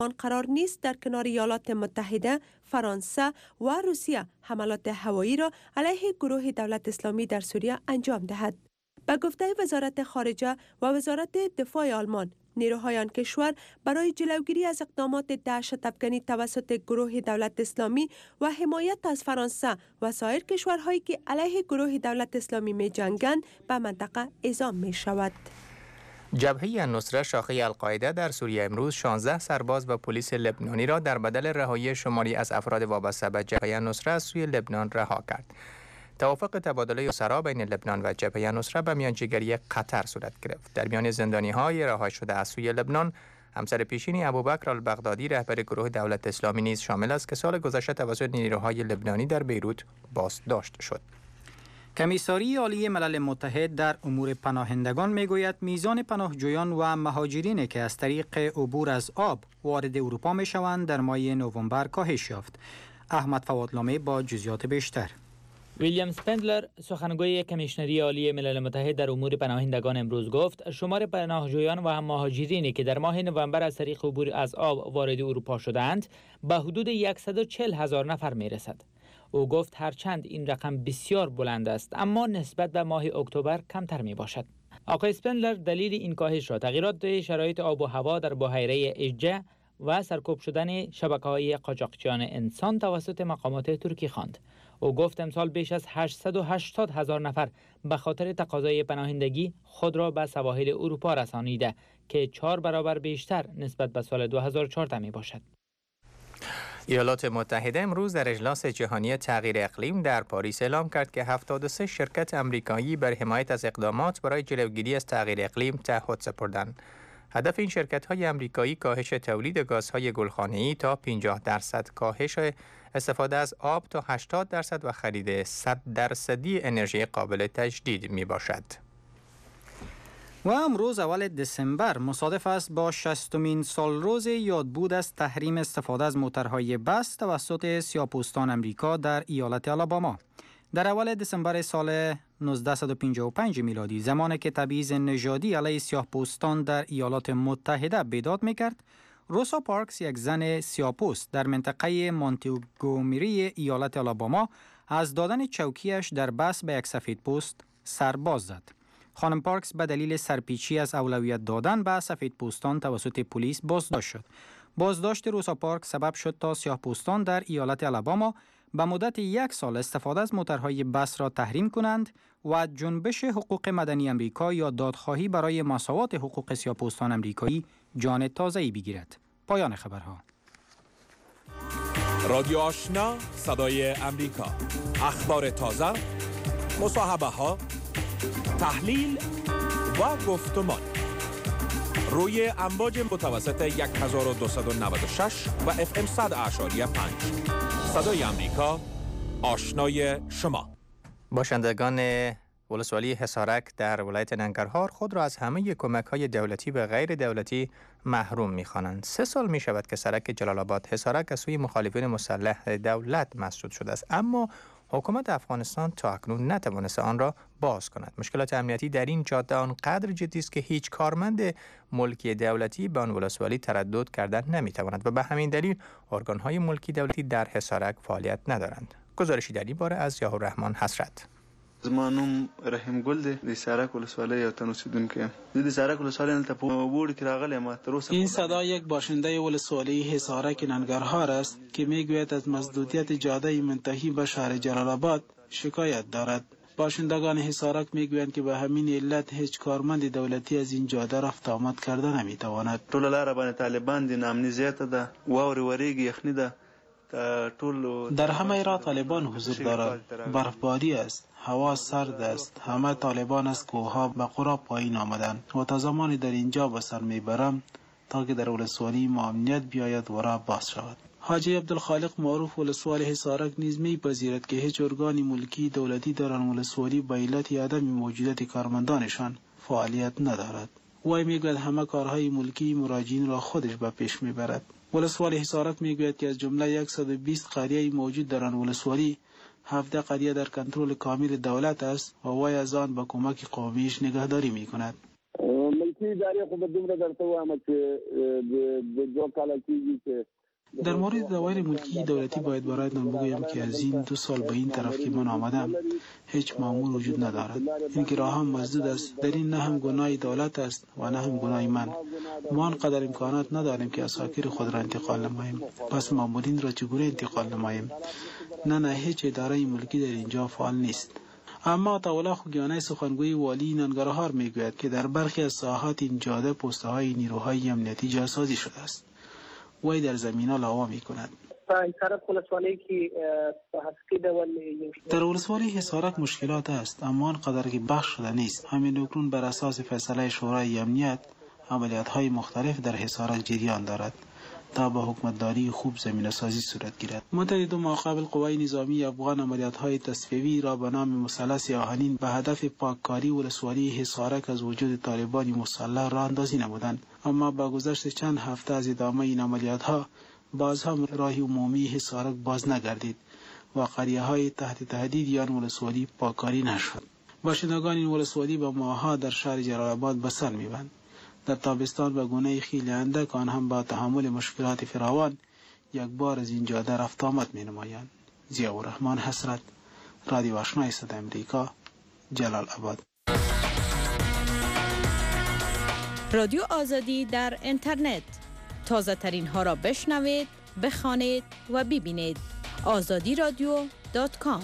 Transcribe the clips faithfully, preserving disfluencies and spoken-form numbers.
قرار نیست در کنار ایالات متحده، فرانسه و روسیه حملات هوایی را علیه گروه دولت اسلامی در سوریه انجام دهد. به گفته وزارت خارجه و وزارت دفاع آلمان، نیروهای آن کشور برای جلوگیری از اقدامات دهشت افکنی توسط گروه دولت اسلامی و حمایت از فرانسه و سایر کشورهایی که علیه گروه دولت اسلامی می جنگند به منطقه اعزام می شود. جبهه النصره شاخه القاعده در سوریه امروز شانزده سرباز و پلیس لبنانی را در بدل رهایی شماری از افراد وابسته به جبهه النصره از سوی لبنان رها کرد. توافق تبادله اسرا بین لبنان و جبهه النصره به میانجیگری قطر صورت گرفت. در میان زندانی‌های رها شده از سوی لبنان، همسر پیشین ابوبکر البغدادی رهبر گروه دولت اسلامی نیز شامل است که سال گذشته توسط نیروهای لبنانی در بیروت بازداشت شد. کمیساری عالی ملل متحد در امور پناهندگان میگوید میزان پناهجویان و مهاجرینی که از طریق عبور از آب وارد اروپا میشوند در ماه نوامبر کاهش یافت. احمد فوادلامی با جزئیات بیشتر. ویلیام سپندلر سخنگوی کمیشنری عالی ملل متحد در امور پناهندگان امروز گفت شمار پناهجویان و مهاجرینی که در ماه نوامبر از طریق عبور از آب وارد اروپا شدند به حدود صد و چهل هزار نفر میرسد. او گفت هرچند این رقم بسیار بلند است اما نسبت به ماه اکتبر کمتر می باشد. آقای سپندلر دلیل این کاهش را تغییرات شرایط آب و هوا در بحیره اجه و سرکوب شدن شبکه‌های قاچاقچیان انسان توسط مقامات ترکی خواند. او گفت امسال بیش از هشتصد و هشتاد هزار نفر به خاطر تقاضای پناهندگی خود را به سواحل اروپا رسانیده که چهار برابر بیشتر نسبت به سال دو هزار و چهارده می باشد. ایالات متحده امروز در اجلاس جهانی تغییر اقلیم در پاریس اعلام کرد که هفتاد و سه شرکت امریکایی بر حمایت از اقدامات برای جلوگیری از تغییر اقلیم تعهد سپردند. هدف این شرکت‌های امریکایی کاهش تولید گازهای گلخانه‌ای تا پنجاه درصد، کاهش استفاده از آب تا هشتاد درصد و خرید صد درصدی انرژی قابل تجدید میباشد. و امروز اول دسامبر مصادف است با شصتمین سالروز یادبود از تحریم استفاده از موترهای بس توسط سیاه‌پوستان امریکا در ایالت آلاباما. در اول دسامبر سال نوزده و پنجاه و پنج میلادی، زمانی که تبعیض نژادی علیه سیاه‌پوستان در ایالات متحده بیداد میکرد، روسا پارکس، یک زن سیاه‌پوست در منطقه مونتگومری ایالت آلاباما، از دادن چوکیش در بس به یک سفیدپوست سرباز زد. خانم پارکس به دلیل سرپیچی از اولویت دادن به سفیدپوستان توسط پلیس بازداشت شد. بازداشت روسا پارکس سبب شد تا سیاه‌پوستان در ایالت آلاباما به مدت یک سال استفاده از موترهای بس را تحریم کنند و جنبش حقوق مدنی امریکا یا دادخواهی برای مساوات حقوق سیاه‌پوستان امریکایی جان تازه‌ای بگیرد. پایان خبرها. رادیو آشنا، صدای امریکا. اخبار تازه، مصاحبه ها، تحلیل و گفتمان روی امواج متوسط هزار و دویست و نود و شش و اف ام صد اعشاری پنج. صدای امریکا، آشنای شما. باشندگان ولسوالی حصارک در ولایت ننگرهار خود را از همه کمک‌های دولتی و غیر دولتی محروم می‌خوانند. سه سال می‌شود که سرک جلال آباد حصارک از سوی مخالفین مسلح دولت مسدود شده است، اما حکومت افغانستان تا اکنون نتوانست آن را باز کند. مشکلات امنیتی در این جاده آنقدر جدی است که هیچ کارمند ملکی دولتی به آن ولسوالی تردد کردن نمی‌تواند و به همین دلیل ارگان‌های ملکی دولتی در حصارک فعالیت ندارند. گزارشی در این باره از یاهوررحمان حسرت. زما نوم رحیم ګل دی، د حصارک ولسوالۍ یو تن اوسیدونکی یم. زه د حصارک ولسوالۍ هلته په ووړ کې راغلی یم. تر اوسه این صدا یک باشنده ولسوالی حصارک ننگرهار است که میگوید از مسدودیت جاده منتهی به شهر جلال آباد شکایت دارد. باشندگان حصارک میگویند که به همین علت هیچ کارمند دولتی از این جاده رفت آمد کرده نمیتواند. ټوله لاره باندې طالبان دي، ناامني زیاته ده، واورې وریږي، یخني ده. در همه راه طالبان حضور دارند. برفباری است، هوا سرد است. همه طالبان از کوهها به قرا پایین آمدند و تا زمانی در اینجا به سر میبرم تا که در ولسوالی ما امنیت بیاید و راه باز شود. حاجی عبدالخالق معروف ولسوال حصارک نیز میپذیرد که هیچ ارگان ملکی دولتی در آن ولسوالی به علت عدم موجودیت کارمندانشان فعالیت ندارد. وی میگوید همه کارهای ملکی مراجعین را خودش به پیش میبرد. ولسوالی حصارک میگوید که از جمله صد و بیست قریه موجود در آن ولسوالی، هفده قریه در کنترل کامل دولت است و وی از آن با کمک قومیش نگهداری میکند. ملکی ادارې خو به دومره درته وایم چې د دو کاله کېږي چې در مورد دوایر ملکی دولتی باید برایتان بگویم که از این دو سال به این طرف که من آمدم هیچ مأمور وجود ندارد. این که راه هم مسدود است. در این نه هم گناه دولت است و نه هم گناه من. ما آنقدر امکانات نداریم که اساکر خود را انتقال نماییم. پس مأمورین را چگونه انتقال نماییم؟ نه نه هیچ اداره ملکی در اینجا فعال نیست. اما طاوله خوگیانه سخنگوی والی ننگرهار میگوید که در برخی از ساحات این جاده پسته های نیروهای امنیتی جاسازی شده است. وی در زمینه لاوا می کند. در ولسوالی حصارک مشکلات است، اما آنقدر که بخش شده نیست. همین اکنون بر اساس فیصله شورای امنیت عملیات های مختلف در حصارک جریان دارد تا با حکمتداری خوب زمینه سازی صورت گیرد. مدت دو ماه قبل قوای نظامی افغان عملیات های تصفیوی را به نام مثلث آهنین به هدف پاککاری ولسوالی حصارک از وجود طالبان مسلح راه اندازی نمودند، اما با گذشت چند هفته از ادامه این عملیات ها باز هم راه عمومی حصارک باز نگردید و قریه های تحت تهدید یا ولسوالی پاککاری نشد. باشندگان این ولسوالی به ماهها در شهر جلال آباد به سر میبند. در تابستان به گونه خیلی اندک آن هم با تحمل مشکلات فراوان یک بار از این جاده رفت آمد می نمایند. ضیاءالرحمن حسرت، رادیو آشنای صدای امریکا، جلال آباد. رادیو آزادی در اینترنت، تازه ترین ها را بشنوید، بخوانید و ببینید. آزادی رادیو دات کام.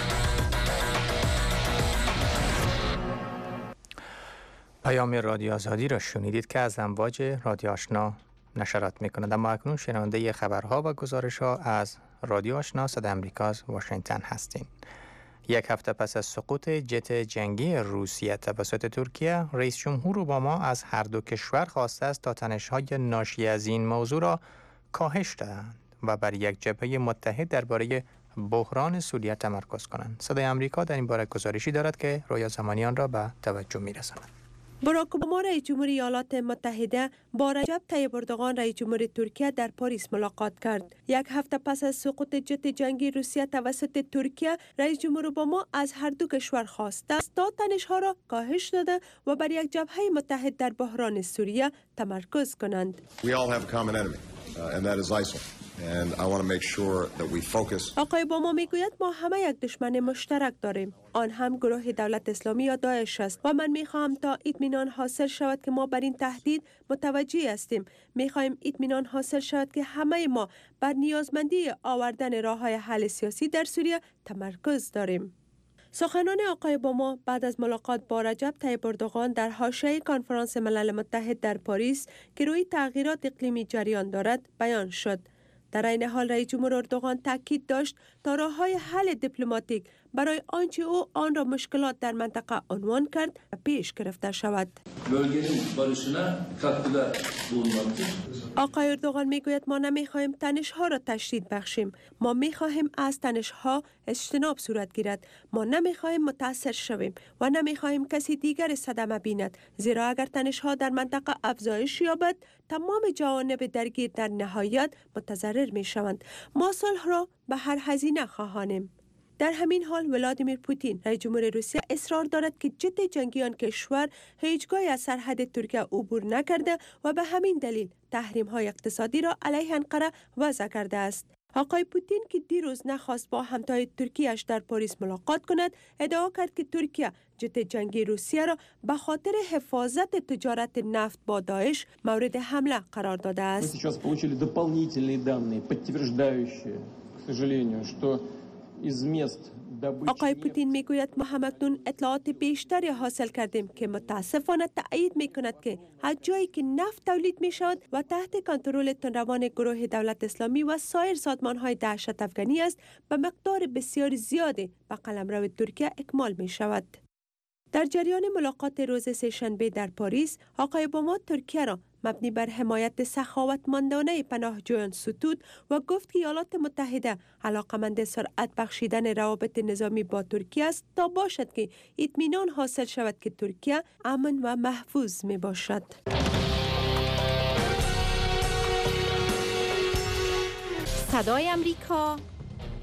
پیام رادیو آزادی را شنیدید که از امواج رادیو آشنا نشرات می‌کند. اما اکنون شنونده خبرها و گزارش‌ها از رادیو آشنا صدای آمریکا از واشنگتن هستیم. یک هفته پس از سقوط جت جنگی روسیه توسط ترکیه، رئیس جمهور اوباما از هر دو کشور خواسته است تا تنش‌های ناشی از این موضوع را کاهش دهند و بر یک جبهه متحد درباره بحران سوریه تمرکز کنند. صدای آمریکا در این باره گزارشی دارد که رویا زمانیان را به توجه می‌رساند. باراک اوباما رئیس جمهور ایالات متحده با رجب طیب اردوغان رئیس جمهور ترکیه در پاریس ملاقات کرد. یک هفته پس از سقوط جت جنگی روسیه توسط ترکیه، رئیس جمهور اوباما از هر دو کشور خواسته است تا تنش‌ها را کاهش داده و بر یک جبهه متحد در بحران سوریه تمرکز کنند. We all have a common enemy, uh, and that is ISIL. And I want to make sure that we focus. آقای اوباما میگوید ما همه یک دشمن مشترک داریم. آن هم گروه دولت اسلامی یا داعش است و من میخواهم تا اطمینان حاصل شود که ما بر این تهدید متوجه هستیم. میخواهیم اطمینان حاصل شود که همه ما بر نیازمندی آوردن راه‌های حل سیاسی در سوریه تمرکز داریم. سخنان آقای اوباما بعد از ملاقات با رجب طیب اردوغان در حاشیه کنفرانس ملل متحد در پاریس که روی تغییرات اقلیمی جریان دارد بیان شد. در این حال رئیس جمهور اردوغان تاکید داشت تا راه‌های حل دیپلماتیک برای آنچه او آن را مشکلات در منطقه عنوان کرد پیش گرفته شود. آقای اردوغان میگوید ما نمیخواهیم تنش‌ها را تشدید بخشیم. ما میخواهیم از تنش‌ها اجتناب صورت گیرد. ما نمیخواهیم متاثر شویم و نمیخواهیم کسی دیگر صدمه بیند، زیرا اگر تنش‌ها در منطقه افزایش یابد تمام جوانب درگیر در نهایت متضرر میشوند. ما صلح را به هر هزینه خواهانیم. در همین حال ولادیمیر پوتین رئیس جمهور روسیه اصرار دارد که جت جنگی آن کشور هیچگاه از سرحد ترکیه عبور نکرده و به همین دلیل تحریم‌های اقتصادی را علیه انقره وضع کرده است. آقای پوتین که دیروز نخواست با همتای ترکیه‌اش در پاریس ملاقات کند، ادعا کرد که ترکیه جت جنگی روسیه را به خاطر حفاظت تجارت نفت با داعش مورد حمله قرار داده است. آقای پوتین میگوید ما همکنون اطلاعات بیشتری حاصل کردیم که متاسفانه تأیید میکند که هر جایی که نفت تولید می شود و تحت کنترل تندروان گروه دولت اسلامی و سایر سازمان‌های دهشت افغانی است، به مقدار بسیار زیادی به قلمرو ترکیه اکمال می شود. در جریان ملاقات روز سه‌شنبه در پاریس، آقای اوباما ترکیه را مبنی بر حمایت سخاوتمندانه پناهجویان ستود و گفت که ایالات متحده علاقمند سرعت بخشیدن روابط نظامی با ترکیه است تا باشد که اطمینان حاصل شود که ترکیه امن و محفوظ می باشد. صدای امریکا،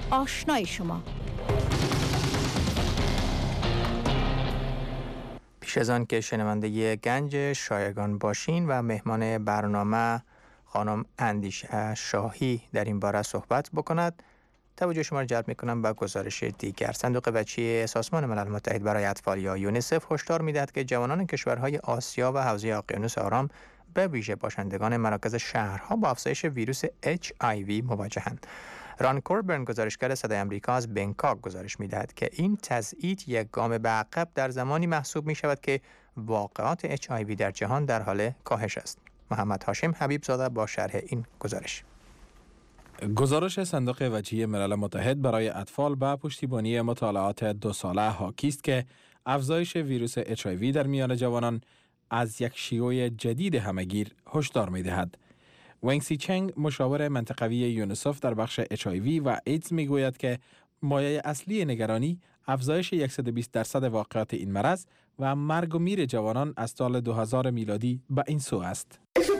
آشنای شما. پیش از آن که شنونده گنج شایگان باشین و مهمان برنامه خانم اندیشه شاهی در این باره صحبت بکند، توجه شما را جلب می‌کنم به گزارش دیگر. صندوق بچه سازمان ملل متحد برای اطفال یا یونیسف هشدار می‌دهد که جوانان کشورهای آسیا و حوزه اقیانوس آرام به ویژه باشندگان مراکز شهرها با افزایش ویروس اچ آی وی مواجهند. ران کوربرن گزارشگر صدای آمریکا از بنکاک گزارش می‌دهد که این تضعیف یک گام به عقب در زمانی محسوب می‌شود که واقعات اچ آی وی در جهان در حال کاهش است. محمد هاشم حبیب زاده با شرح این گزارش. گزارش صندوق بچه ملل متحد برای اطفال به پشتیبانی مطالعات دو ساله حاکی است که افزایش ویروس اچ آی وی در میان جوانان از یک شیوع جدید همهگیر هشدار می‌دهد. ونگسی چنگ مشاور منطقوی یونیسف در بخش اچ آی وی و ایدز میگوید که مایه اصلی نگرانی افزایش صد و بیست درصد واقعات این مرض و مرگ و میر جوانان از سال دو هزار میلادی به این سو است.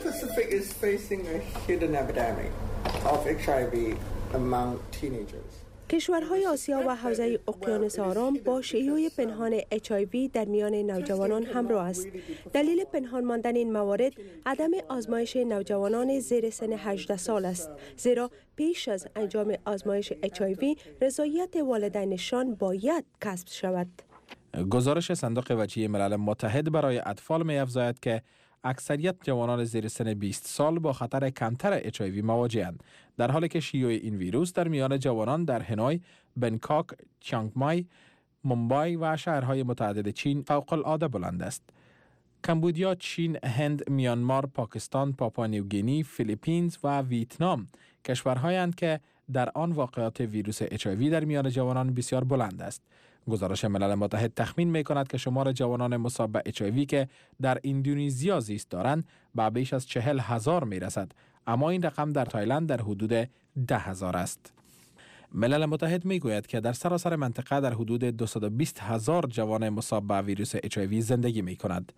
کشورهای آسیا و حوزه اقیانوس آرام با شیوع پنهان اچ آی وی در میان نوجوانان همراه است. دلیل پنهان ماندن این موارد عدم آزمایش نوجوانان زیر سن هجده سال است، زیرا پیش از انجام آزمایش اچ آی وی رضایت والدینشان باید کسب شود. گزارش صندوق بچه ملل متحد برای اطفال می‌افزاید که اکثریت جوانان زیر سن بیست سال با خطر کمتر اچ آی وی مواجه‌اند، در حالی که شیوع این ویروس در میان جوانان در هنوی، بنکاک، چیانگ مای، مومبای و شهرهای متعدد چین فوق العاده بلند است. کمبودیا، چین، هند، میانمار، پاکستان، پاپوا نیوگینی، فیلیپینز و ویتنام کشورهایند که در آن واقعات ویروس اچ آی وی در میان جوانان بسیار بلند است. گزارش ملل متحد تخمین می کند که شمار جوانان مصاب به اچ آی وی که در اندونزیا زیست دارند به بیش از چهل هزار می رسد، اما این رقم در تایلند در حدود ده هزار است. ملل متحد می گوید که در سراسر منطقه در حدود دویست و بیست هزار جوان مصاب به ویروس اچ آی وی زندگی می کند.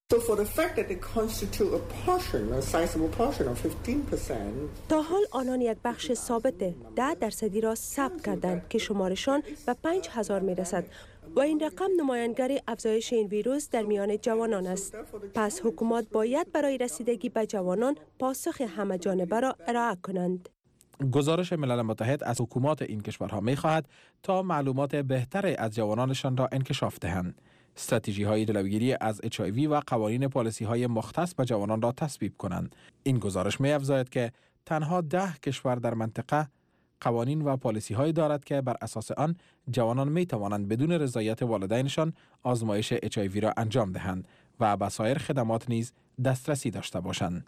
تا حال آنان یک بخش ثابت ده درصدی را ثبت کردند که شمارشان به پنج هزار می رسد و این رقم نمایانگر افزایش این ویروس در میان جوانان است. پس حکومت باید برای رسیدگی به جوانان پاسخ همه جانبه را ارائه کنند. گزارش ملل متحد از حکومات این کشورها می خواهد تا معلومات بهتری از جوانانشان را انکشاف دهند، استراتژی های جلوگیری از اچ آی وی و قوانین پالیسی های مختص به جوانان را تصویب کنند. این گزارش می افزاید که تنها ده کشور در منطقه قوانین و پالیسی های دارد که بر اساس آن جوانان می توانند بدون رضایت والدینشان آزمایش اچ آی وی را انجام دهند و به سایر خدمات نیز دسترسی داشته باشند.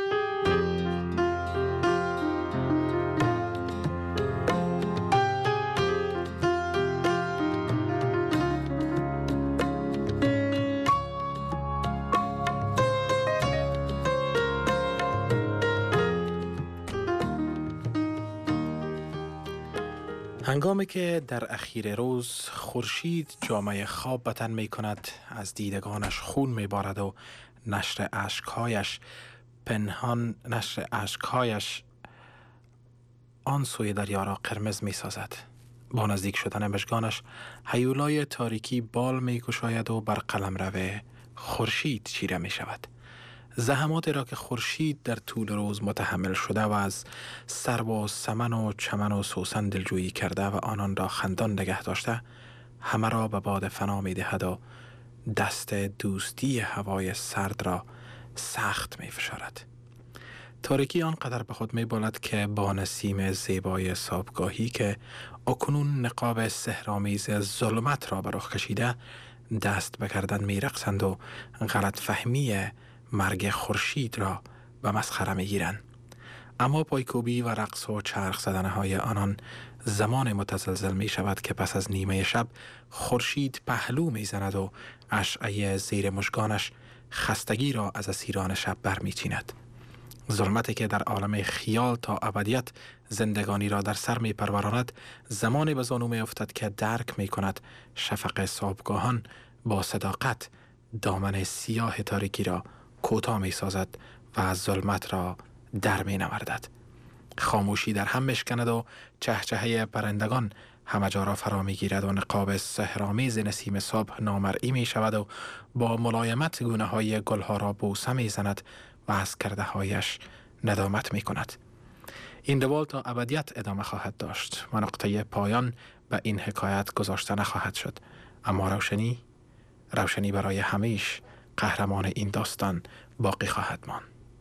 هنگامی که در اخیر روز خورشید جامه خواب به تن می کند، از دیدگانش خون می بارد و نشر اشکهایش پنهان نشر اشکهایش آن سوی دریا را قرمز می سازد. با نزدیک شدن مژگانش هیولای تاریکی بال می گشاید و بر قلمرو خورشید چیره می شود. زحماتی را که خورشید در طول روز متحمل شده و از سرو و سمن و چمن و سوسن دلجویی کرده و آنان را خندان نگه داشته، همه را به باد فنا می دهد و دست دوستی هوای سرد را سخت می فشارد. تاریکی آنقدر به خود می بالد که با نسیم زیبای صبحگاهی که اکنون نقاب سحرآمیز ظلمت را به رخ کشیده دست به گردن می رقصند و غلط فهمی مرگ خورشید را به مسخره می گیرند. اما پایکوبی و رقص و چرخ زدنهای آنان زمان متزلزل می شود که پس از نیمه شب خورشید پهلو می زند و اشعه زیر مژگانش خستگی را از اسیران شب برمی چیند. ظلمتی که در عالم خیال تا ابدیت زندگانی را در سر می پروراند، زمانی به زانو می افتد که درک می کند شفق صبحگاهان با صداقت دامن سیاه تاریکی را کوتاه می سازد و از ظلمت را در می نوردد. خاموشی در هم مشکند و چهچهه پرندگان همه جا را فرا می گیرد و نقاب سحرآمیز نسیم صبح نامرئی می شود و با ملایمت گونه های گلها را بوسه می زند و از کرده هایش ندامت می کند. این روال تا ابدیت ادامه خواهد داشت و نقطه پایان به این حکایت گذاشته نخواهد شد، اما روشنی روشنی برای همیش قهرمان این داستان باقی خواهد ماند.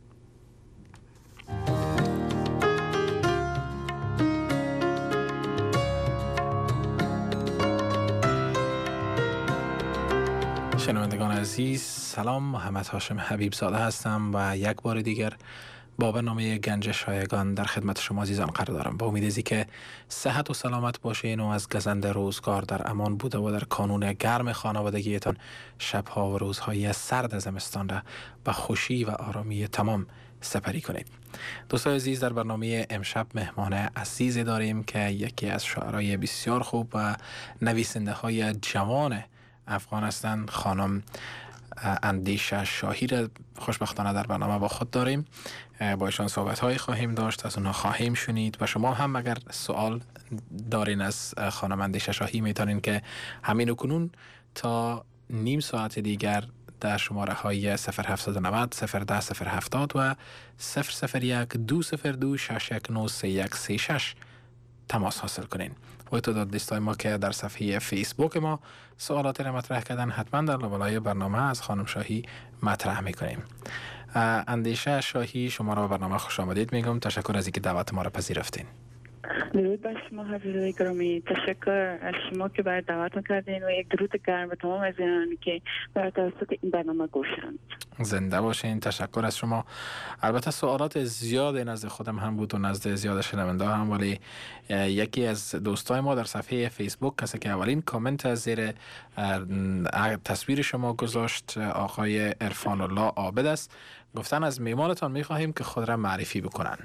شنوندگان عزیز سلام، محمد هاشم حبیب زاده هستم و یک بار دیگر با برنامه گنج شایگان در خدمت شما عزیزان قرار دارم. با امید که صحت و سلامت باشین و از گزند روزگار در امان بوده و در کانون گرم خانوادگیتان شبها و روزهای سرد زمستان را به خوشی و آرامی تمام سپری کنید. دوستان عزیز، در برنامه امشب مهمان عزیزی داریم که یکی از شاعرای بسیار خوب و نویسنده های جوان افغان هستند. خانم اندیشه شاهی را خوشبختانه در برنامه با خود داریم. با ایشان صحبت های خواهیم داشت، از اونها خواهیم شنید و شما هم اگر سوال دارین از خانم اندیشه شاهی میتونین که همین و کنون تا نیم ساعت دیگر در شماره های صفر هفت نه صفر صفر ده صفر هفتاد و صفر صفر یک دو صفر دو شش یک نه سه یک سه شش تماس حاصل کنین. و تعداد دوستای ما که در صفحه فیسبوک ما سوالات را مطرح کردن حتما در لابلای برنامه از خانم شاهی مطرح میکنیم. اندیشه شاهی، شما را به برنامه خوش آمدید میگم. تشکر از اینکه دعوت ما را پذیرفتین. درود بر شما حضرت گرامی، تشکر از شما که برای دعوت کردین و یک درود گرم به تمام عزیزانی که برای توسط این برنامه گوشند. زنده باشین. تشکر از شما. البته سوالات زیاد نزد خودم هم بود و نزد زیاد شنونده هم، ولی یکی از دوستای ما در صفحه فیسبوک، کسی که اولین کامنت از زیر تصویر شما گذاشت، آقای عرفان الله عابد است، گفتن از میمانتان میخواهیم که خود را معرفی بکنن.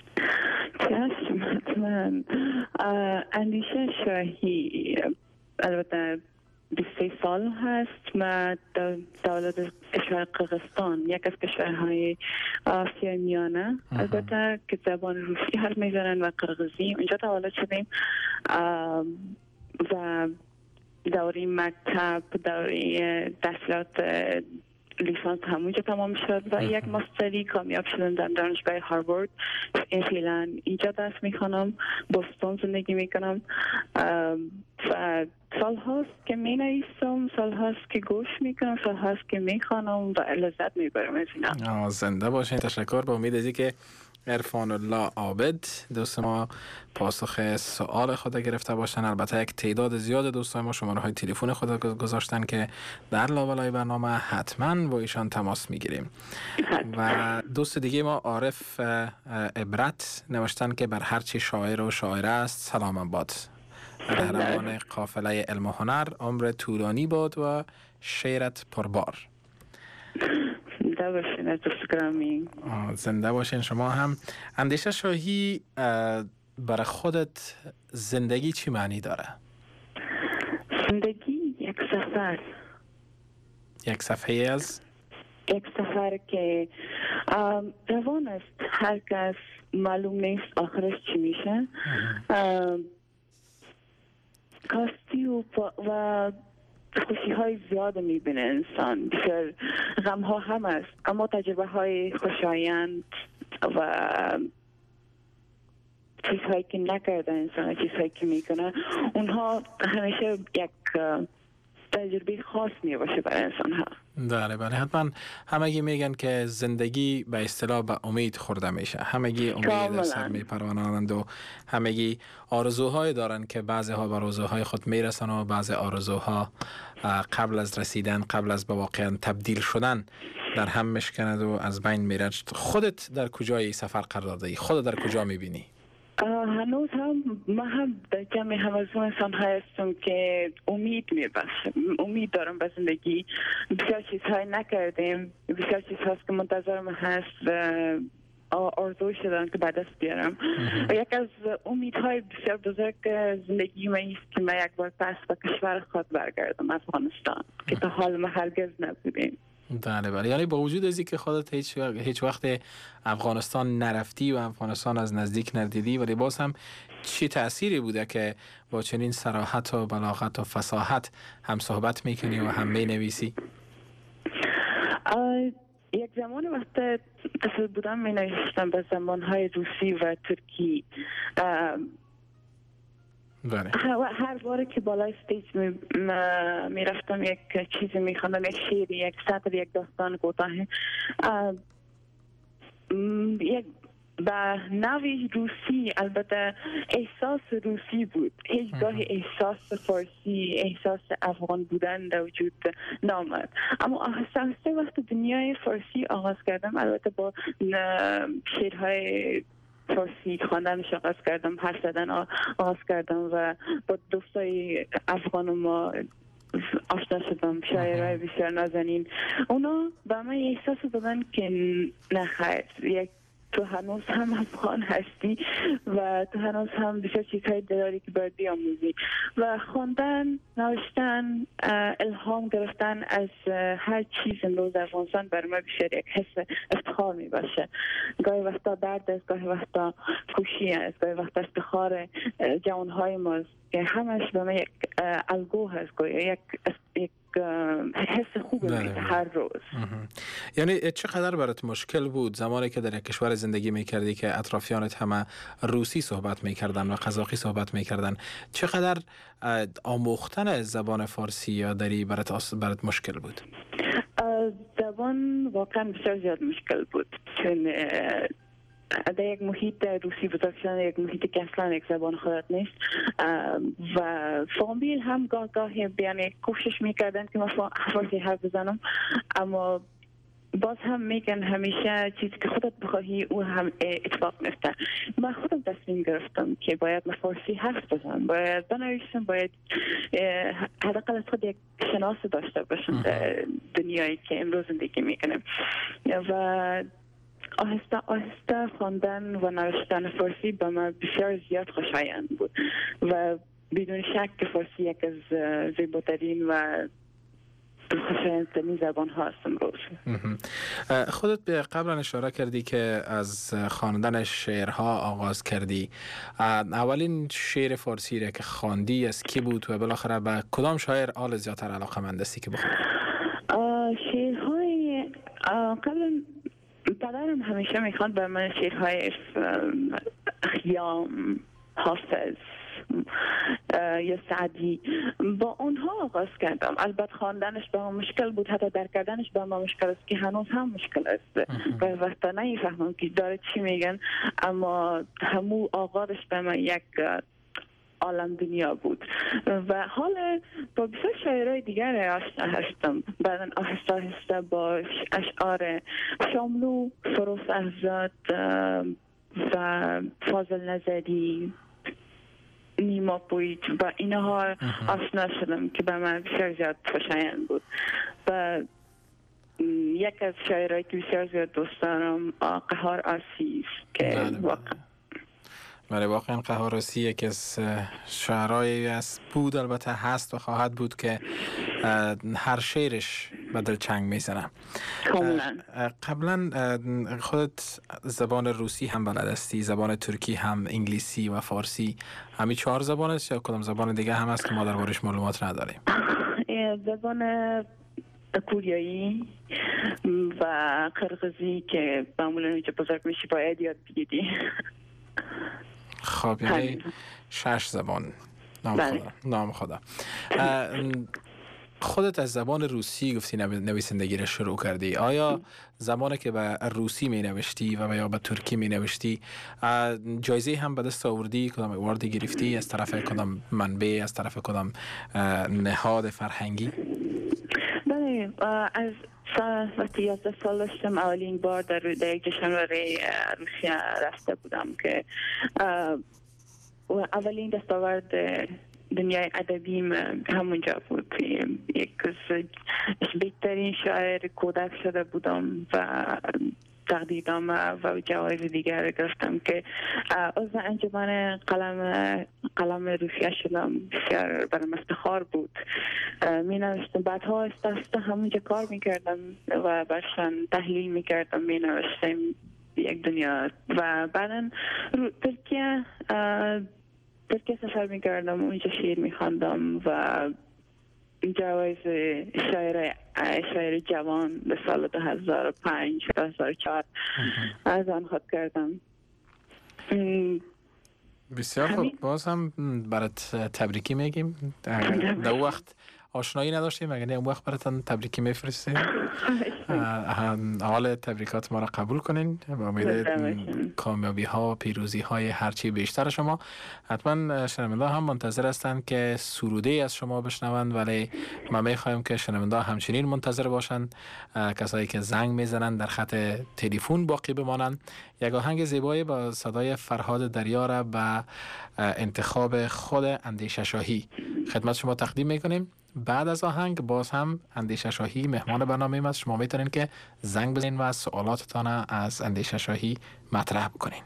من اندیشه شاهی البته بیست و سه سال هست. من دولت کشور قرقستان، یک از کشورهای آسیا میانه، البته که زبان روسی حرف میزنن و قرقیزی، اونجا تولد شدیم و دوره مکتب، دوره تحصیلات لیسانس همونجا تمام شد و یک ماستری کامیاب شدم در دانشگاه هاروارد. فعلا اینجا درس میخوانم، بوستون زندگی میکنم و سال هاست که می نویسم، سال هاست که گوش میکنم، سال هاست که میخوانم و لذت میبرم از اینا. زنده باشین. تشکر. با امید ازی که عرفان الله عابد دوست ما پاسخ سوال خود گرفته باشن. البته یک تعداد زیاد دوستان ما شماره های تلفن خود گذاشتن که در لابلای برنامه حتما با ایشان تماس میگیریم. و دوست دیگه ما عارف عبرت نوشتن که بر هرچی شاعر و شاعره است سلام باد. قهرمان قافله علم و هنر، عمر طولانی باد و شعرت پربار. زنده باشین از دوست گرامی. زنده باشین شما هم. اندیشه شاهی، برای خودت زندگی چی معنی داره؟ زندگی یک سفر، یک صفحه از یک سفر که روان است. هر کس معلوم نیست آخرش چی میشه. کاستی و, و خوشی های زیاد میبینه انسان، بسیار غم ها هم است، اما تجربه های خوشایند و چیزهایی که نکرده انسان، چیزهایی که میکنه، اونها همیشه یک تجربه خاص میباشه برای انسان ها. بله بله، حتما همگی میگن که زندگی به اصطلاح به امید خورده میشه. همگی امید در سر میپرانند و همگی آرزوهای دارن که بعضی ها به آرزوهای خود میرسن و بعضی آرزوها قبل از رسیدن، قبل از به واقعا تبدیل شدن در هم میشکند و از بین میره. خودت در کجای سفر قرار داده ای؟ خودت در کجا میبینی؟ هنوز هم من هم در جمع هم از اون انسان های هستم که امید میبخشم، امید دارم به زندگی. بسیار چیزهای نکردیم، بسیار چیزهاست که منتظرم هست و آرزو شدن که به دست بیارم. و یک از امیدهای بسیار بزرگ زندگی من است که من یک بار پس به کشور خود برگردم، افغانستان، که تا حال ما هرگز نبودیم. بله بله، یعنی با وجود از اینکه خودت هیچ وقت هیچ وقت افغانستان نرفتی و افغانستان از نزدیک ندیدی، ولی باز هم چی تأثیری بوده که با چنین صراحت و بلاغت و فصاحت هم صحبت میکنی و هم مینویسی؟ یک زمان وقت طفل بودم می نوشتم به زبانهای روسی و ترکی. بله. هر بار که بالای استیج می, می رفتم یک چیزی می خواندم، یک شعری، یک سطر، یک داستان کوتاه، یک به نوی روسی، البته احساس روسی بود، هیچگاه احساس فارسی، احساس افغان بودن در وجود نامد. اما آهسته آهسته وقت دنیای فارسی آغاز کردم، البته با شعرهای فارسی خواندنش آغاز کردم، حرف زدن آغاز کردم و با دوستای افغان ما آشنا شدم، شاعرای بسیار نازنین. اونا به من احساس دادن که نخیر، یک تو هنوز هم افغان هستی و تو هنوز هم بسیار چیزهای داری که باید بیاموزی. و خواندن، نوشتن، الهام گرفتن از هر چیز امروز در افغانستان برای من بسیار یک حس افتخار می باشه. گاهی وقتا درد است، گاهی وقتا خوشی است، گاهی وقتا افتخار جوانهای ماست که همش به من یک الگو هست، یک یک حس خوب میده هر روز. یعنی چقدر برات مشکل بود زمانی که در یک کشور زندگی میکردی که اطرافیانت همه روسی صحبت میکردن و قزاقی صحبت میکردن، چقدر آموختن زبان فارسی یا دری برات برات مشکل بود؟ زبان واقعا بسیار زیاد مشکل بود، چون در یک محیط روسی بزرگ شدن، یک محیط که اصلا یک زبان خودت نیست و فامیل هم گاه گاهی بیان کوشش میکردن که من فارسی حرف بزنم، اما باز هم میگن همیشه چیزی که خودت بخواهی او هم اتفاق میفته. من خودم تصمیم گرفتم که باید من فارسی حرف بزنم، باید بنویسم، باید حداقل از خود یک شناس داشته باشم در دنیایی که امروز زندگی میکنم. و آهسته آهسته خواندن و نوشتن فارسی به من بسیار زیاد خوشایند بود و بدون شک که فارسی یک از زیباترین و خوشایندترین زبان هاست امروز. خودت به قبلا اشاره کردی که از خواندن شعرها آغاز کردی. اولین شعر فارسی را که خواندی از کی بود و بالاخره به کدام شاعر آل زیادتر علاقه‌مند هستی که بخونی؟ شعرهای قبلا پدرم همیشه میخواند به من شعرهای خیام، حافظ یا سعدی، با اونها آغاز کردم. البته خواندنش به من مشکل بود، حتی درک کردنش به من مشکل است که هنوز هم مشکل است و وقتا نمیفهمم که داره چی میگن، اما همون آغازش به من یک عالم دنیا بود و حالا با بسیار شاعرای دیگر آشنا هستم. بعدن آهسته آهسته با اشعار شاملو، فروز احزاد و فاضل نظری، نیما پویچ و اینها آشنا شدم که به من بسیار زیاد خوشایند بود. و یک از شاعرایی که بسیار زیاد دوست دارم قهار آسی که واقعا برای واقعا قهار آسی یک از شعرهایی از بود، البته هست و خواهد بود که هر شعرش به دل چنگ میزنه. قبلا خودت زبان روسی هم بلد هستی، زبان ترکی هم، انگلیسی و فارسی، همین چهار زبان است یا کدام زبان دیگه هم هست که ما دربارش معلومات نداریم؟ زبان کوریایی و قرقیزی که معمولا اینجا بزرگ میشی باید یاد بگیری. خب یعنی شش زبان. نام بله. خدا نام خدا. خودت از زبان روسی گفتی نویسندگی را شروع کردی، آیا زمانی که به روسی می نوشتی و یا به ترکی می نوشتی جایزه هم به دست آوردی؟ کدام اواردی گرفتی؟ از طرف کدام منبع، از طرف کدام نهاد فرهنگی؟ بله، از وقتی یازده سال داشتم اولین بار در, در یک جشنواره روسیه رفته بودم که اولین دستاورد دنیای ادبیم همونجا بود. یک از بهترین شاعر کودک شده بودم و تقدیر نامه و جوایز دیگر گرفتم که عضو انجمن قلم قلم روسیه شدم. بسیار برام افتخار بود. می نوشتم، بعدها است همونجا کار میکردم و برشان تحلیل میکردم، می نوشتم یک دنیا. و بعدا ترکیه ترکیه سفر میکردم، اونجا شعر میخواندم و جوایز شاعر شاعر جوان به سال دو هزار و پنج دو هزار و چهار از آن خود کردم. بسیار خوب. باز هم برات تبریکی میگیم. در وقت آشنایی نداشتیم، مگر اون وقت براتون تبریکی میفرستیم. حال تبریکات ما را قبول کنین و امید کامیابی ها و پیروزی های هرچی بیشتر شما. حتما شنونده هم منتظر هستند که سروده از شما بشنوند، ولی ما میخوایم که شنونده همچنین منتظر باشند. کسایی که زنگ میزنند در خط تلفن باقی بمانند. یک آهنگ زیبایی با صدای فرهاد دریا را به انتخاب خود اندیشه شاهی خدمت شما تقدیم میکنیم. بعد از آهنگ باز هم اندیشه شاهی مهمان برنامه است. شما میتونین که زنگ بزنین و سوالاتتان از اندیشه شاهی مطرح بکنین.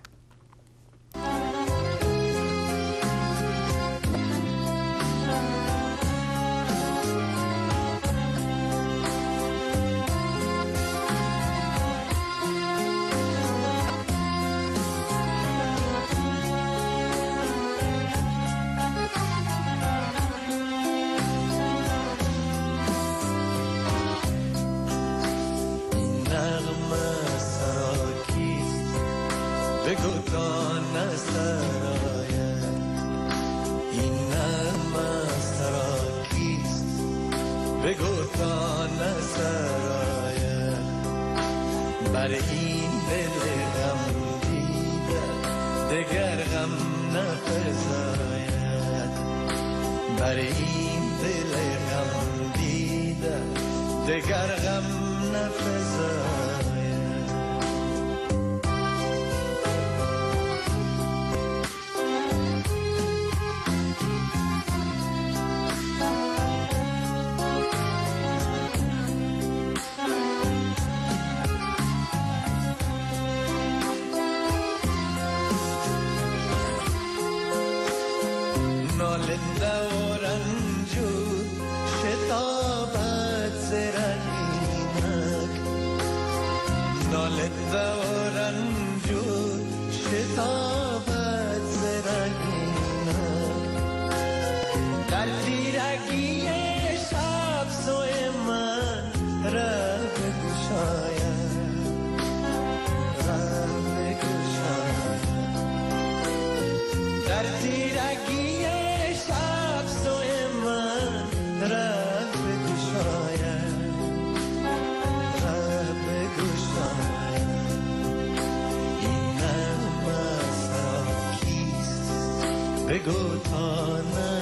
بگو تا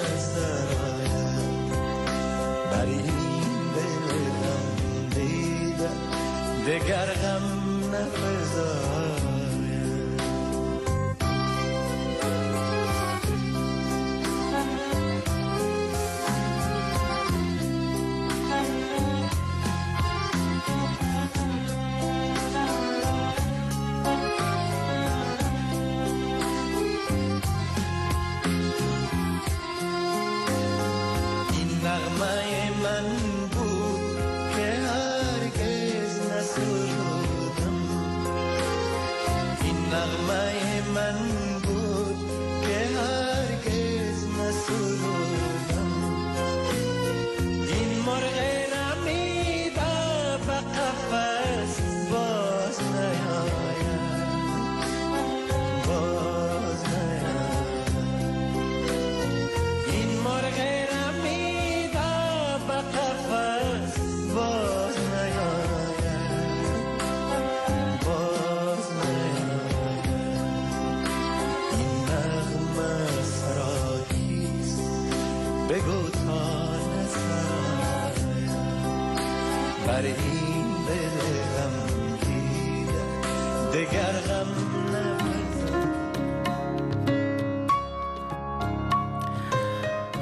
نظر آید بر این دل غم دیده دگر غم نفزاید.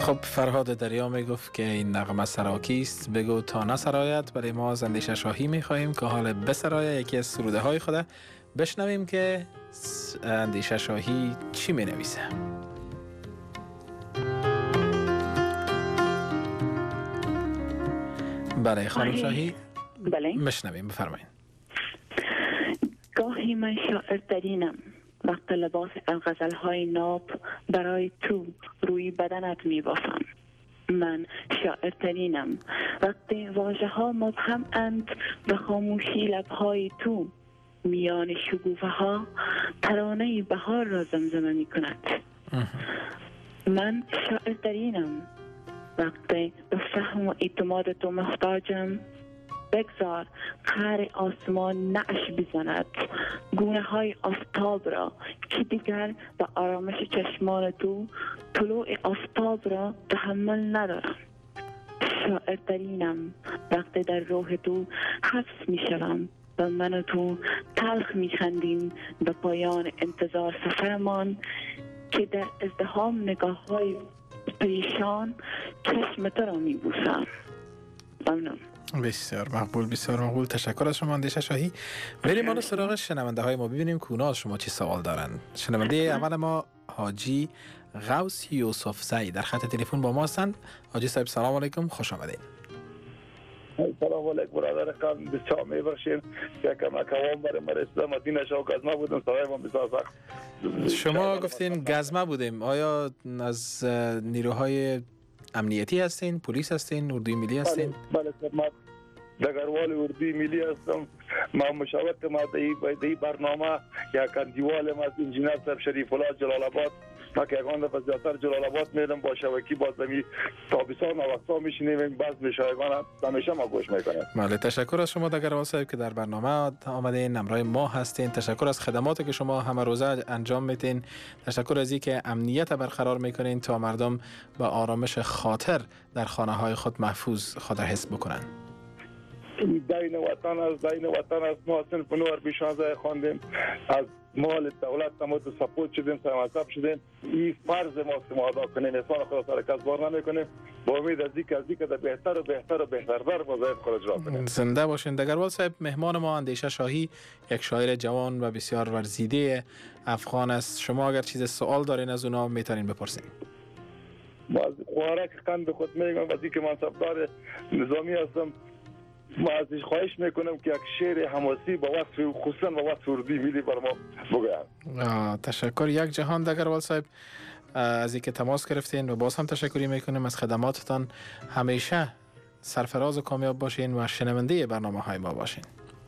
خب فرهاد دریا می گفت که این نغمه سراکی است، بگو تا نسرایت. برای ما از اندیشه شاهی می خواهیم که حال بسرایه یکی از سروده های خود بشنویم که اندیشه شاهی چی می نویسه. برای خانم شاهی بله مشنویم، بفرمایید. گاهی من شاعر ترینم وقت لباس غزل های ناب برای تو روی بدنت می بافم. من شاعر ترینم وقتی واژه ها مبهم اند به خاموشی لبهای تو میان شگوفه ها ترانه بهار را زمزمه می کند. من شاعر ترینم وقتی به فهم و اعتماد تو محتاجم. بگذار قهر آسمان نعش بزند گونه های آفتاب را که دیگر به آرامش چشمان تو طلوع آفتاب را تحمل ندارم. شاعر ترینم وقتی در روح تو حبس می شوم و من و تو تلخ می خندیم به پایان انتظار سفرمان که در ازدحام نگاه های پریشان چشم تو را می بوسم. ممنون. بسیار مقبول، بسیار مقبول. تشکر از شما اندیشه شاهی. بریم ما سراغ شنونده های ما ببینیم که اونا از شما چی سوال دارن. شنونده اول ما حاجی غوث یوسف زی در خط تلفن با ما هستند. حاجی صاحب سلام علیکم، خوش آمدید. سلام علیکم برادر قلب، بسیار میبخشید که کمک هوام برای مرسیدم مدینه شو گزمه بودم صاحبم بسیار سخت. شما گفتین گزمه بودیم، آیا از نیروهای امنیتی هستین، پلیس هستین، اردوی ملی هستین؟ بله بله، دگروال اردوی ملی هستم. ما مشاورت ما در برنامه یک اندیوال ما از انجینر صاحب شریف الله جلال آباد، ما که یکان دفعه زیادتر جلال آباد میرم با شبکی باز دمی تابستان و وقتا میشینیم باز میشایگان همیشه ما گوش میکنیم. بله، تشکر از شما دگروال صاحب که در برنامه آمدین، همراه ما هستین. تشکر از خدماتی که شما همه روزه انجام میدین. تشکر از اینکه امنیت برقرار میکنین تا مردم با آرامش خاطر در خانه های خود محفوظ خود حس بکنن. دین وطن از دین وطن از ما صنف نو عربی شانزده خواندیم، از مال دولت ما تو سپورت شدیم، سرمصب شدیم. این فرض ماست که ما ادا کنیم، احسان خدا سر کس بار نمیکنیم. با امید از اینکه از اینکه بهتر و بهتر و بهترتر وظایف خود اجرا کنیم. زنده باشین. دگروال صاحب، مهمان ما اندیشه شاهی یک شاعر جوان و بسیار ورزیده افغان است. شما اگر چیز سوال دارین از اونا میتونین بپرسین. باز خوارک قند خود میگم از اینکه منصبدار نظامی هستم، ما ازش خواهش میکنم که یک شعر حماسی با وصف خصوصا با وصف اردوی ملی بر ما بگوید. تشکر یک جهان دگروال صاحب از اینکه تماس گرفتین و باز هم تشکری میکنیم از خدماتتان. همیشه سرفراز و کامیاب باشین و شنونده برنامه های ما باشین.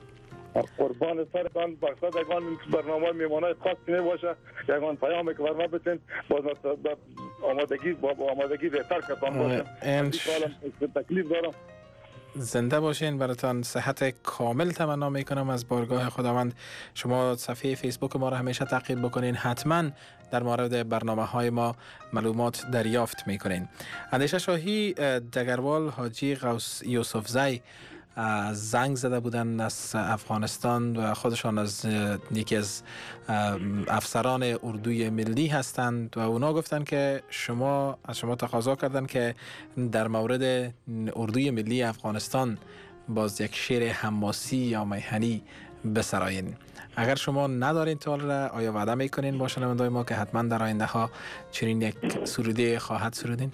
قربان سرتان. مقصد یگان برنامه میمانای خاصی نباشه، یگان پیامی که بر ما بتین باز آمادگی با آمادگی بهتر کتان باشه. تکلیف دارم. زنده باشین، براتان صحت کامل تمنا میکنم از بارگاه خداوند. شما صفحه فیسبوک ما را همیشه تعقیب بکنین، حتما در مورد برنامه های ما معلومات دریافت میکنین. اندیشه شاهی دگروال حاجی غوث یوسف زی زنگ زده بودن از افغانستان و خودشان از یکی از افسران اردوی ملی هستند و اونا گفتن که شما از شما تقاضا کردن که در مورد اردوی ملی افغانستان باز یک شعر حماسی یا میهنی بسراین. اگر شما ندارین تا را، آیا وعده میکنین با شنوندای ما که حتما در آینده ها چنین یک سروده خواهد سرودین؟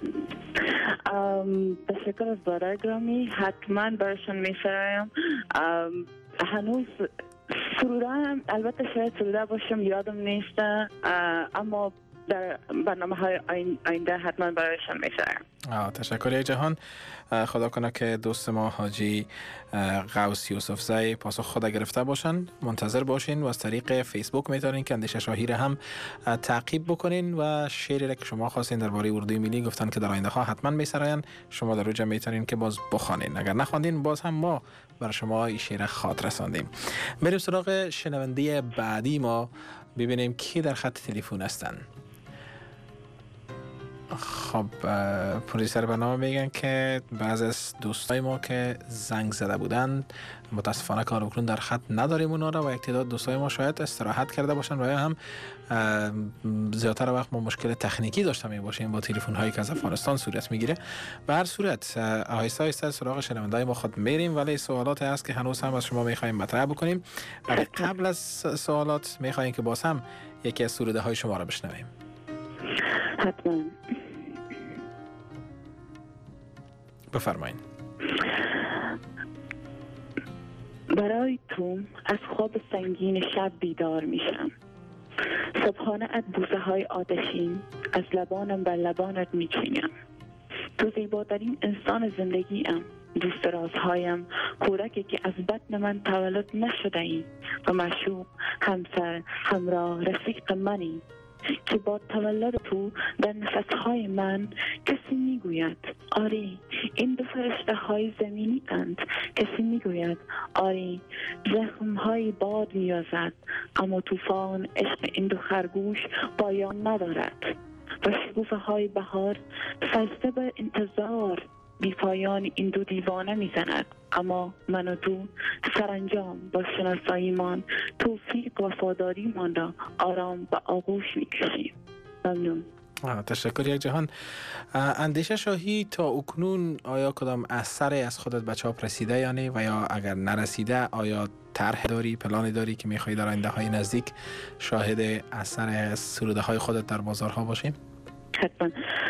تشکر از برای گرامی، حتما برایشان میسرایم. هنوز سرودم، البته شاید سروده باشم یادم نیست، اما در برنامه های آینده حتما برایشان میسرایم. تشکر یک جهان. خدا کنه که دوست ما حاجی غوث یوسف زی پاسخ خود گرفته باشن. منتظر باشین و از طریق فیسبوک میتونین که اندیشه شاهی را هم تعقیب بکنین و شعری را که شما خواستین درباره اردوی ملی گفتن که در آینده ها حتما میسراین، شما در روجا میتونین که باز بخوانین. اگر نخواندین باز هم ما برای شما این شعر خاطر رساندیم. بریم سراغ شنونده بعدی ما، ببینیم کی در خط تلفن هستن. خب پروژیسر برنامه میگن که بعض از دوستای ما که زنگ زده بودند متاسفانه کار اکنون در خط نداریم اونا را و یک تعداد دوستای ما شاید استراحت کرده باشن و یا هم زیادتر وقت ما مشکل تکنیکی داشته می باشیم با تلفن هایی که از افغانستان صورت میگیره. به هر صورت آهسته آهسته سراغ شنوندای ما خود میریم، ولی سوالاتی هست که هنوز هم از شما میخوایم مطرح بکنیم. ولی قبل از سوالات میخوایم که باز هم یکی از سروده های شما را بشنویم. حتما. بفرمایید. برای تو از خواب سنگین شب بیدار میشم. صبحانه ات بوسه های آتشین از لبانم بر لبانت میچینم. تو زیباترین انسان زندگیم، دوست رازهایم، کودکی که از بطن من تولد نشده ای و معشوق، همسر، همراه، رفیق منی که با تولد تو در نفسهای من کسی میگوید آری این دو فرشته های زمینی اند، کسی میگوید آری زخم های باد میازد، اما طوفان عشق این دو خرگوش پایان ندارد و شکوفه های بهار فلسفه به انتظار بی پایان این دو دیوانه میزند، اما من و تو سرانجام با شناساییمان توفیق وفاداریمان را آرام به آغوش میکشیم. ممنون. تشکر یک جهان. اندیشه شاهی تا اکنون آیا کدام اثر از خودت به چاپ رسیده یا نه، و یا اگر نرسیده آیا طرح داری، پلانی داری که میخوایی در آینده های نزدیک شاهد اثر سروده های خودت در بازارها باشیم؟ حتما.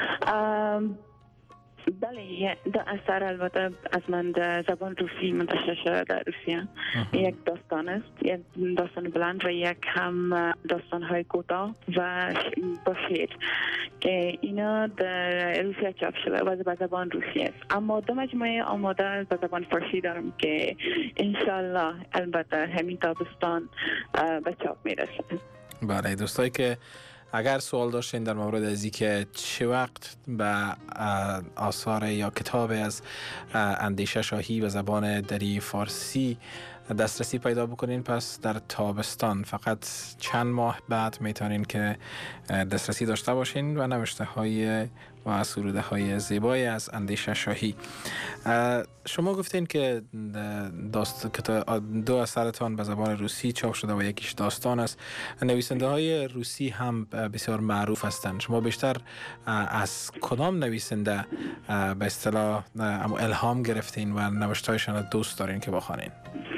بله، در اثر البته از من در زبان روسی منتشر شده در روسیه. یک داستان است، یک داستان بلند و یک هم داستان های کوتاه و با شعر که اینا در روسیه چاپ شده و به زبان روسی است. اما دو مجموعه آماده به زبان فارسی دارم که انشالله البته همین تابستان به چاپ میرسه. بله دوستایی که اگر سوال داشتین در مورد از اینکه چه وقت به آثار یا کتاب از اندیشه شاهی به زبان دری فارسی دسترسی پیدا بکنین، پس در تابستان فقط چند ماه بعد میتونین که دسترسی داشته باشین و نوشته های و سروده های زیبای از اندیشه شاهی. شما گفتین که داست... دو اثرتان به زبان روسی چاپ شده و یکیش داستان است. نویسنده های روسی هم بسیار معروف هستند. شما بیشتر از کدام نویسنده به اصطلاح الهام گرفتین و نوشتهایشان دوست دارین که بخوانین؟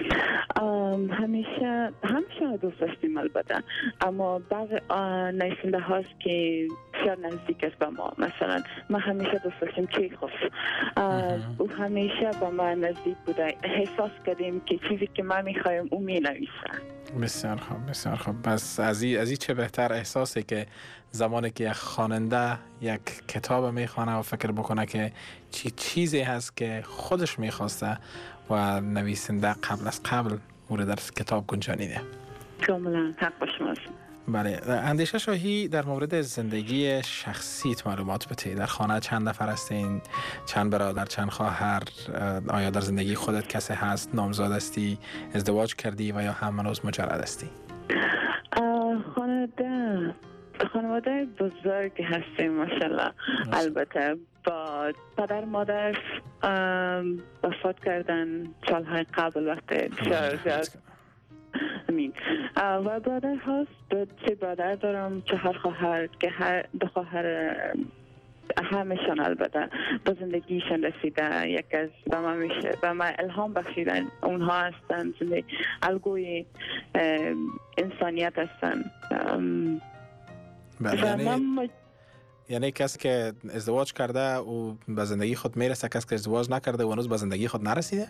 همیشه همیشه دوست داشتیم البته، اما بعض نویسنده هاست که بسیار نزدیک است به ما. مثلا ما همیشه دوست داشتیم چیخوف، او همیشه با ما نزدیک بوده. احساس کردیم که چیزی که ما میخوایم او مینویسه. بسیار خوب، بسیار خوب. بس از این از این چه بهتر احساسی که زمانی که یک خواننده یک کتاب میخوانه و فکر بکنه که چی چیزی هست که خودش میخواسته و نویسنده قبل از قبل او در کتاب گنجانیده. کاملا حق با شماست. بله. اندیشه شاهی در مورد زندگی شخصیت معلومات بده. در خانه چند نفر هستین؟ چند برادر، چند خواهر؟ آیا در زندگی خودت کسی هست؟ نامزاد هستی؟ ازدواج کردی و یا هم هنوز مجرد هستی؟ خانواده خانواده بزرگ هستیم ماشاءالله. البته با پدر مادر وفات کردن سالهای قبل وقت بسیار زیاد. امین. و برادر هست، سه برادر دارم، چهار خواهر که هر دو خواهر همشان البته با زندگیشان رسیده. یک از به ما میشه به ما الهام بخشیدن اونها هستن، زندگی الگوی انسانیت هستن. یعنی یعنی کسی که ازدواج کرده و به زندگی خود میرسه، کسی که ازدواج نکرده و هنوز به زندگی خود نرسیده؟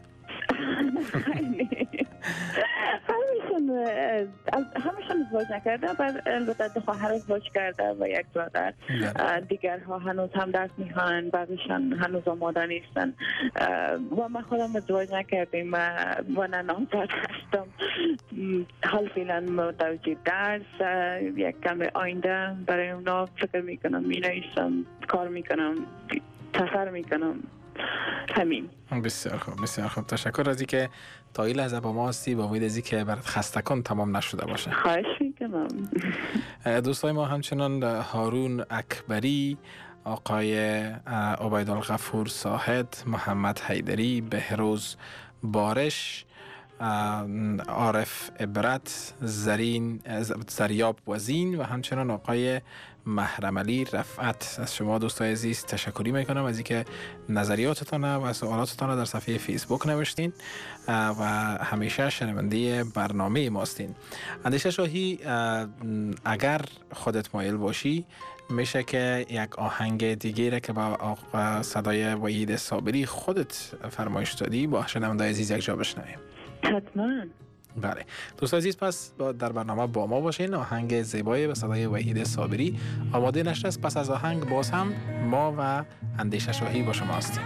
همشون ازدواج نکرده، بعد البته دو خواهر ازدواج کرده و یک برادر. دیگرها هنوز هم درس میخوان، بعضیشان هنوز آماده نیستن و من خودم ازدواج نکردیم و نه نامزد هستم. حال فعلا متوجه درس، یک کم آینده برای اونا فکر میکنم، مینویسم، کار میکنم، سفر میکنم. همین. بسیار خوب، بسیار خوب. تشکر از اینکه تا این لحظه با ما هستی. با امید از اینکه برات خستگان تمام نشده باشه. خواهش میکنم. دوستای ما همچنان هارون اکبری آقای عبیدالغفور صاحد، محمد حیدری، بهروز بارش، عارف عبرت، زرین زریاب وزین و همچنان آقای محرم علی رفعت. از شما دوستای عزیز تشکری میکنم از اینکه نظریاتتان و سوالاتتان در صفحه فیسبوک نوشتین و همیشه شنونده برنامه ماستین. اندیشه شاهی، اگر خودت مایل باشی میشه که یک آهنگ دیگه که با صدای وحید صابری خودت فرمایش دادی با شنونده عزیز یک جا بشنویم. حتما. بله دوست عزیز، پس در برنامه با ما باشین. آهنگ زیبای به صدای وحید صابری آماده نشده است. پس از آهنگ باز هم ما و اندیشه شاهی با شما هستیم.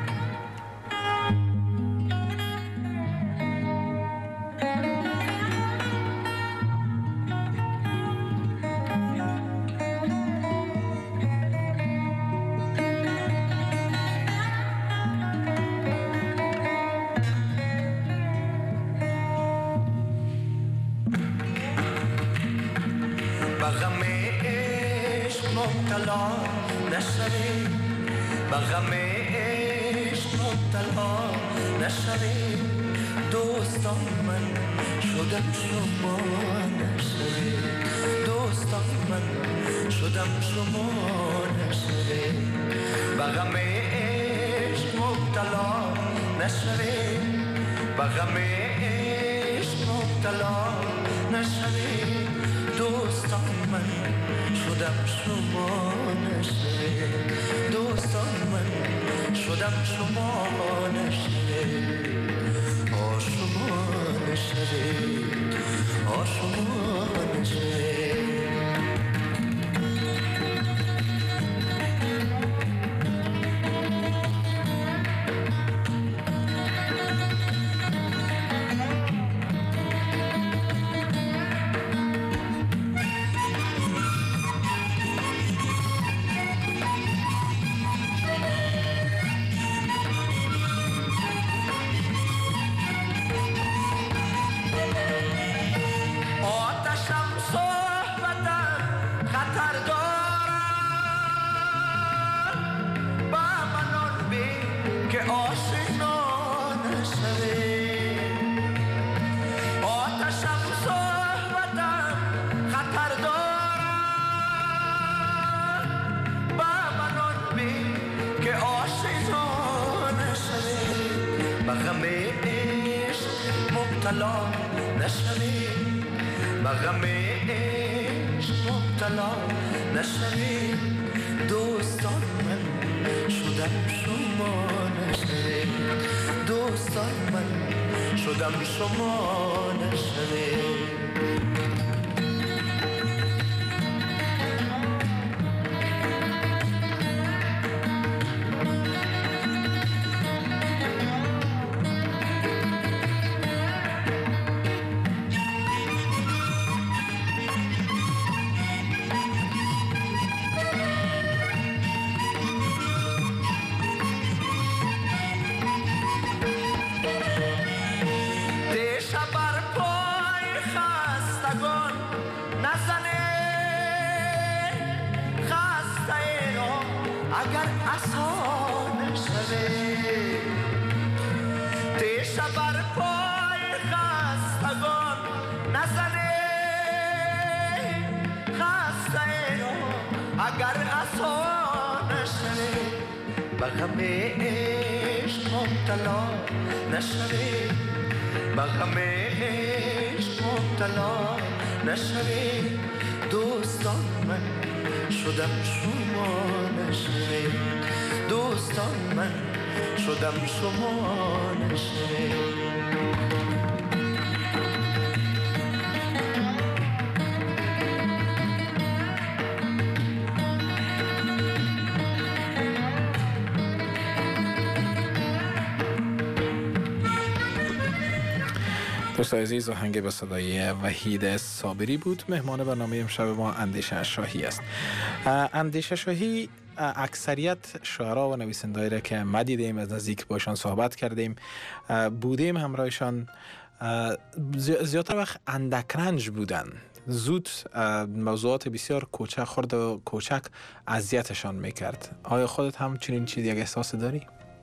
بغم عشق مبتلا نشوی، دوستان من شدم شما نشوی، دوستان من شدم شما نشوی. بغم عشق مبتلا نشوی، بغم عشق مبتلا نشوی، دوستان من شدم شما نشوی، دوستان من شدم شما نشوی، آ شما نشوی، آ شما نشوی. بغم عشق مبتلا نشوی، دوستان من شدم شما نشوی، دوستان من شدم شما نشوی. بغم عشق مبتلا نشوی، بغم عشق مبتلا نشوی، دوستان من شدم شما نشوی، دوستان من شدم شما نشوی. دوستان عزیز، آهنگ به صدای وحید صابری بود. مهمان برنامه امشب ما اندیشه شاهی است. اندیشه شاهی اکثریت شعرا و نویسنده‌ای را که ما دیدیم، از نزدیک باشان صحبت کردیم، بودیم همراهشان، زیادتر وقت اندک رنج بودن زود موضوعات بسیار کوچک خورد و کوچک اذیتشان میکرد. آیا خودت هم چنین چیزی یک احساس داری؟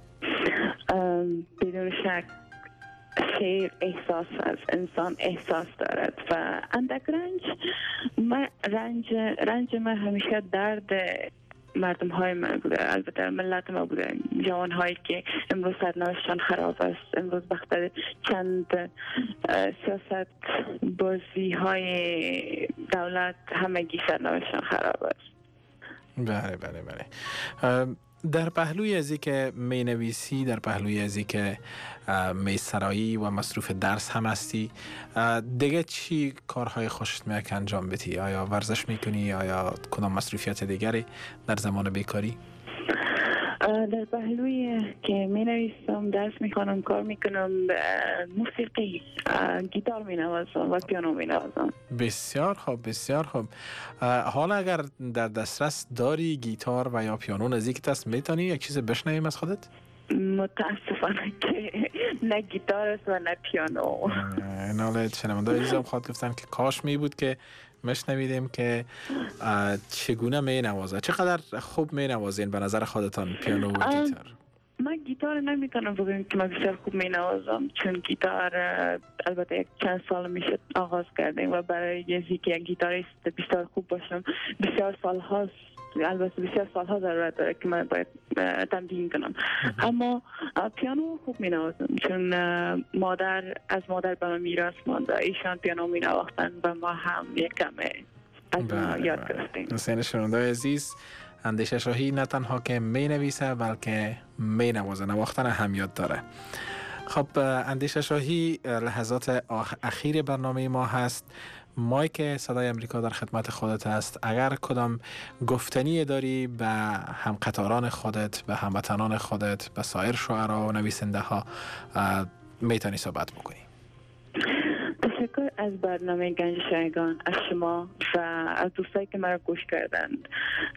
بدون شک شعر احساس از انسان احساس دارد و اندک رنج من رنج رنج من همیشه درد مردم های من بوده، البته ملت ما بوده، جوان هایی که امروز سرنوشتشان خراب است، امروز بخاطر چند سیاست بازی های دولت همگی سرنوشتشان خراب است. بله بله بله. در پهلوی ازی که می نویسی، در پهلوی ازی که می سرایی و مصروف درس هم هستی، دیگه چی کارهای خوشت میاد که انجام بدی؟ آیا ورزش میکنی؟ آیا کدام مصروفیت دیگری در زمان بیکاری؟ در پهلوی که می نویسم، درس میخوانم، کار میکنم، موسیقی، گیتار می نوازم و پیانو می نوازم. بسیار خوب بسیار خوب. حالا اگر در دسترس داری گیتار و یا پیانو نزدیک است، میتونی یک چیز بشنویم از خودت؟ متاسفانه که نه گیتار است و نه پیانو. نه شنونده عزیزم خواهد گفتن که کاش می بود که مشنویدیم که چگونه می نوازه. چقدر خوب می نوازین به نظر خودتان پیانو و گیتار؟ من گیتار نمیتونم بگم که من بسیار خوب می نوازم، چون گیتار البته یک چند سال میشه آغاز کردیم و برای یه که یک گیتاریست بسیار خوب باشم بسیار سال هاست، البته بسیار سال ها ضرورت داره که من باید تمرین کنم. اما پیانو خوب می نوازم، چون مادر از مادر به من میراث مانده، ایشان پیانو می نواختن و ما هم یک کمه از ما یاد گرفتیم. حسین شنونده عزیز، اندیشه شاهی نه تنها که می نویسه بلکه می نوازه، نواختن هم یاد داره. خب اندیشه شاهی، لحظات اخیر برنامه ما هست. مایک صدای امریکا در خدمت خودت است. اگر کدام گفتنی داری به همقطاران خودت، به هموطنان خودت، به سایر شعرا و نویسنده ها، میتونی صحبت بکنی. تشکر از برنامه گنج شایگان، از شما و از دوستایی که مرا گوش کردند.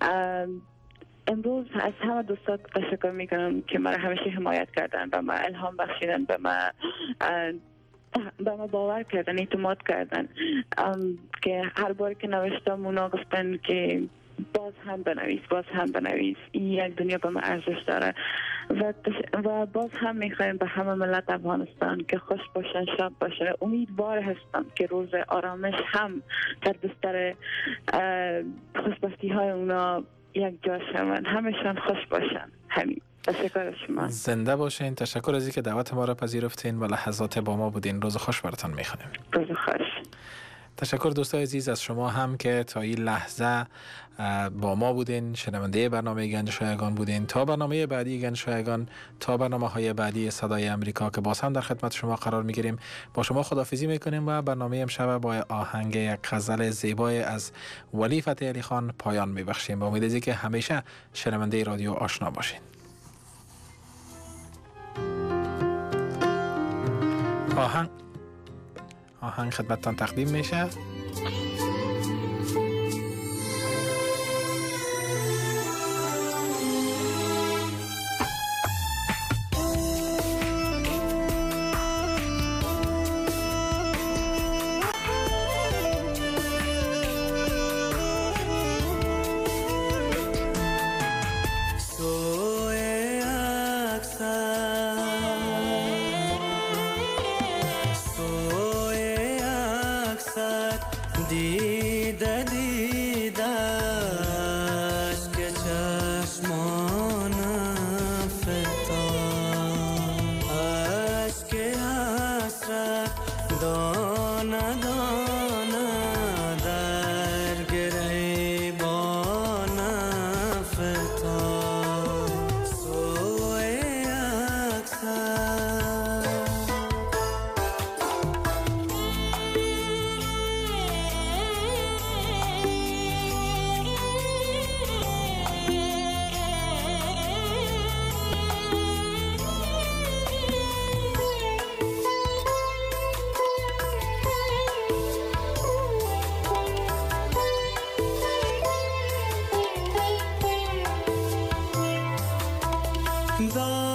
امروز از همه دوستان تشکر میکنم که مرا همیشه حمایت کردن و ما الهام بخشیدن، به ما به ما باور کردن، اعتماد کردن، که هر بار که نوشتم اونا گفتن که باز هم بنویس، باز هم بنویس، این یک دنیا به ما ارزش داره و, و باز هم میخوایم به همه ملت افغانستان که خوش باشن، شاد باشن. امیدوار هستم که روز آرامش هم در بستر خوشبختی های اونا یک جا شون، همشان خوش باشن. همین. تشکر از شما. زنده باشین. تشکر از اینکه دعوت ما را پذیرفتین و لحظات با ما بودین. روز خوش براتون میخوانیم. روز خوش. تشکر دوستای عزیز از شما هم که تا این لحظه با ما بودین، شنونده برنامه گنج شایگان بودین. تا برنامه بعدی گنج شایگان، تا برنامه های بعدی صدای امریکا که باز هم در خدمت شما قرار میگیریم، با شما خداحافظی میکنیم و برنامه امشب با آهنگ یک غزل زیبای از ولی فتح علی خان پایان میبخشیم. با امید از اینکه همیشه شنونده رادیو آشنا باشین. آهنگ آهنگ خدمتتان تقدیم میشه. The